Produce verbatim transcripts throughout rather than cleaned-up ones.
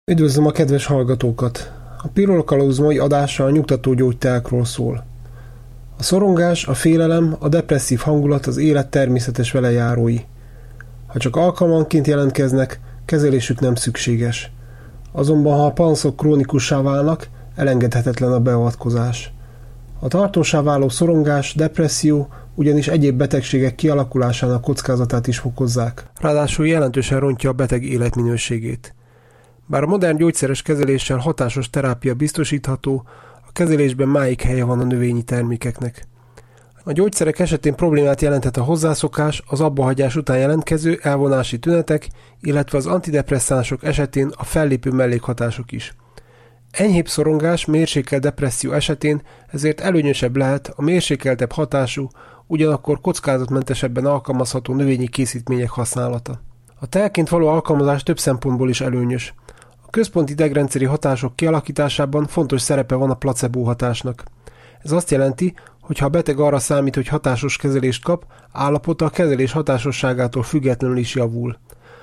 Üdvözlöm a kedves hallgatókat! A Pirula Kalauz mai adása a nyugtató gyógyteákról szól. A szorongás, a félelem, a depresszív hangulat az élet természetes velejárói. Ha csak alkalmanként jelentkeznek, kezelésük nem szükséges. Azonban ha a panaszok krónikussá válnak, elengedhetetlen a beavatkozás. A tartósá váló szorongás, depresszió ugyanis egyéb betegségek kialakulásának kockázatát is fokozzák. Ráadásul jelentősen rontja a beteg életminőségét. Bár a modern gyógyszeres kezeléssel hatásos terápia biztosítható, a kezelésben máig helye van a növényi termékeknek. A gyógyszerek esetén problémát jelenthet a hozzászokás, az abbahagyás után jelentkező elvonási tünetek, illetve az antidepresszánsok esetén a fellépő mellékhatások is. Enyhébb szorongás, mérsékelt depresszió esetén ezért előnyösebb lehet a mérsékeltebb hatású, ugyanakkor kockázatmentesebben alkalmazható növényi készítmények használata. A teaként való alkalmazás több szempontból is előnyös. A központi idegrendszeri hatások kialakításában fontos szerepe van a placebo hatásnak. Ez azt jelenti, hogy ha a beteg arra számít, hogy hatásos kezelést kap, állapota a kezelés hatásosságától függetlenül is javul.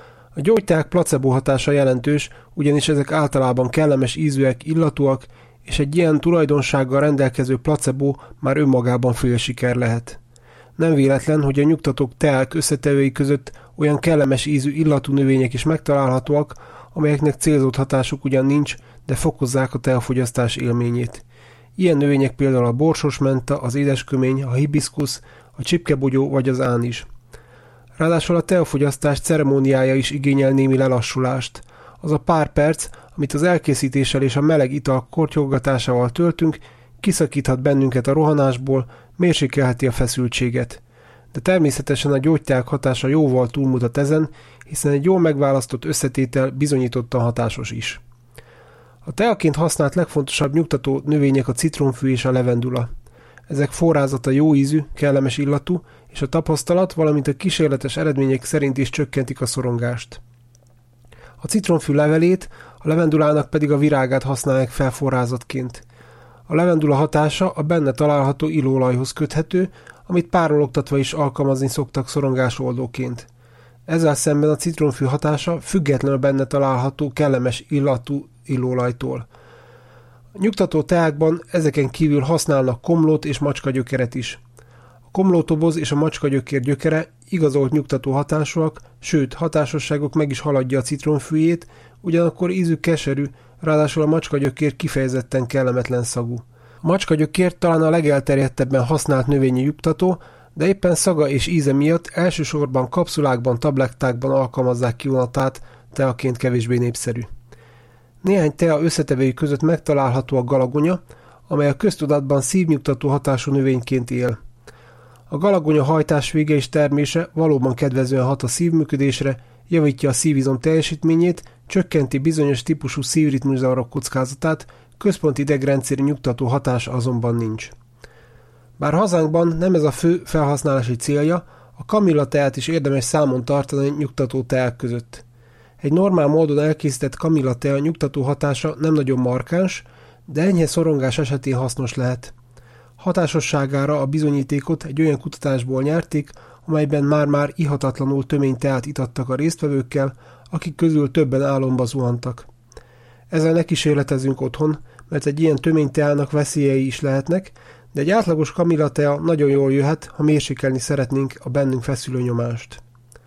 A gyógyteák placebo hatása jelentős, ugyanis ezek általában kellemes ízűek, illatúak, és egy ilyen tulajdonsággal rendelkező placebo már önmagában félsiker lehet. Nem véletlen, hogy a nyugtatók teák összetevői között olyan kellemes ízű illatú növények is megtalálhatóak, amelyeknek célzott hatásuk ugyan nincs, de fokozzák a teafogyasztás élményét. Ilyen növények például a borsos menta, az édeskömény, a hibiszkusz, a csipkebogyó vagy az ánizs. Ráadásul a teafogyasztás ceremóniája is igényel némi lelassulást. Az a pár perc, amit az elkészítéssel és a meleg ital kortyolgatásával töltünk, kiszakíthat bennünket a rohanásból, mérsékelheti a feszültséget. De természetesen a gyógyteák hatása jóval túlmutat ezen, hiszen egy jól megválasztott összetétel bizonyítottan hatásos is. A teaként használt legfontosabb nyugtató növények a citromfű és a levendula. Ezek forrázata jó ízű, kellemes illatú, és a tapasztalat, valamint a kísérletes eredmények szerint is csökkentik a szorongást. A citromfű levelét, a levendulának pedig a virágát használják fel forrázatként. A levendula hatása a benne található illóolajhoz köthető, amit párologtatva is alkalmazni szoktak szorongásoldóként. Ezzel szemben a citromfű hatása függetlenül benne található kellemes illatú illóolajtól. A nyugtató teákban ezeken kívül használnak komlót és macskagyökeret is. A komlótoboz és a macskagyökér gyökere igazolt nyugtató hatásúak, sőt hatásosságok meg is haladja a citromfűjét, ugyanakkor ízük keserű, ráadásul a macskagyökér kifejezetten kellemetlen szagú. A macskagyökér talán a legelterjedtebben használt növényi nyugtató, de éppen szaga és íze miatt elsősorban kapszulákban, tablettákban alkalmazzák kivonatát, teaként kevésbé népszerű. Néhány tea összetevői között megtalálható a galagonya, amely a köztudatban szívnyugtató hatású növényként él. A galagonya hajtásvége és termése valóban kedvezően hat a szívműködésre, javítja a szívizom teljesítményét, csökkenti bizonyos típusú szívritmuszavarok kockázatát, központi idegrendszeri nyugtató hatása azonban nincs. Bár hazánkban nem ez a fő felhasználási célja, a kamilla teát is érdemes számon tartani nyugtató teák között. Egy normál módon elkészített kamilla tea nyugtató hatása nem nagyon markáns, de enyhe szorongás esetén hasznos lehet. Hatásosságára a bizonyítékot egy olyan kutatásból nyerték, amelyben már-már ihatatlanul tömény teát itattak a résztvevőkkel, akik közül többen álomba zuhantak. Ezzel ne kísérletezünk otthon, mert egy ilyen tömény teának veszélyei is lehetnek, de egy átlagos kamilla tea nagyon jól jöhet, ha mérsékelni szeretnénk a bennünk feszülő nyomást.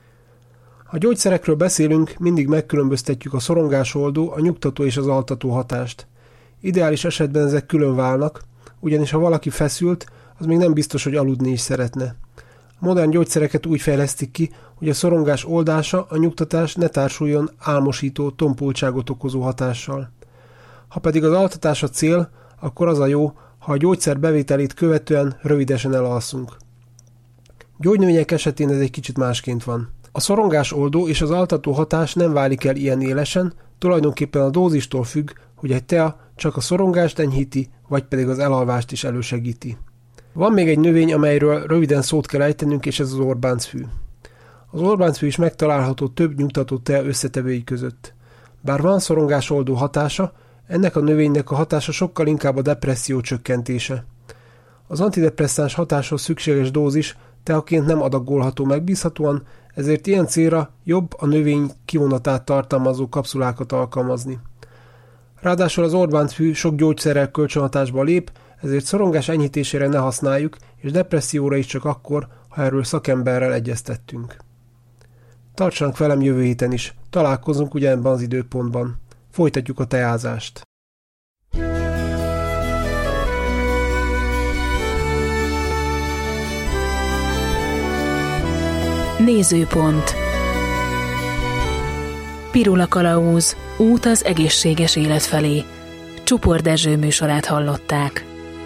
Ha gyógyszerekről beszélünk, mindig megkülönböztetjük a szorongásoldó, a nyugtató és az altató hatást. Ideális esetben ezek külön válnak, ugyanis ha valaki feszült, az még nem biztos, hogy aludni is szeretne. A modern gyógyszereket úgy fejlesztik ki, hogy a szorongás oldása, a nyugtatás ne társuljon álmosító, tompultságot okozó hatással. Ha pedig az altatás a cél, akkor az a jó, ha a gyógyszer bevételét követően rövidesen elalszunk. Gyógynövények esetén ez egy kicsit másként van. A szorongás oldó és az altató hatás nem válik el ilyen élesen, tulajdonképpen a dózistól függ, hogy egy tea csak a szorongást enyhíti, vagy pedig az elalvást is elősegíti. Van még egy növény, amelyről röviden szót kell ejtenünk, és ez az orbáncfű. Az orbáncfű is megtalálható több nyugtató tea összetevői között. Bár van szorongásoldó hatása, ennek a növénynek a hatása sokkal inkább a depresszió csökkentése. Az antidepresszáns hatáshoz szükséges dózis teaként nem adagolható megbízhatóan, ezért ilyen célra jobb a növény kivonatát tartalmazó kapszulákat alkalmazni. Ráadásul az Orbán-fű sok gyógyszerrel kölcsönhatásba lép, ezért szorongás enyhítésére ne használjuk, és depresszióra is csak akkor, ha erről szakemberrel egyeztettünk. Tartsanak velem jövő héten is, találkozunk ugyanebben az időpontban. Folytatjuk a teázást. Nézőpont. Pirula Kalauz, út az egészséges élet felé. Csupor Dezső műsorát hallották.